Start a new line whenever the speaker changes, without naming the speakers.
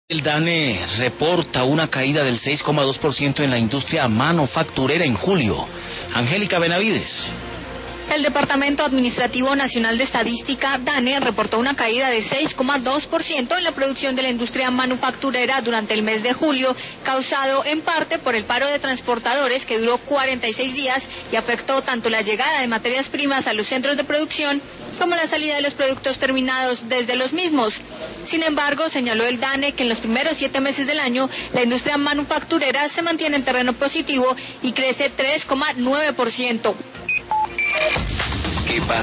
El DANE reporta una caída del 6,2% en la industria manufacturera en julio. Angélica Benavides.
El Departamento Administrativo Nacional de Estadística, DANE, reportó una caída de 6,2% en la producción de la industria manufacturera durante el mes de julio, causado en parte por el paro de transportadores que duró 46 días y afectó tanto la llegada de materias primas a los centros de producción como la salida de los productos terminados desde los mismos. Sin embargo, señaló el DANE que en los primeros 7 meses del año, la industria manufacturera se mantiene en terreno positivo y crece 3,9%.
¿Qué pasa?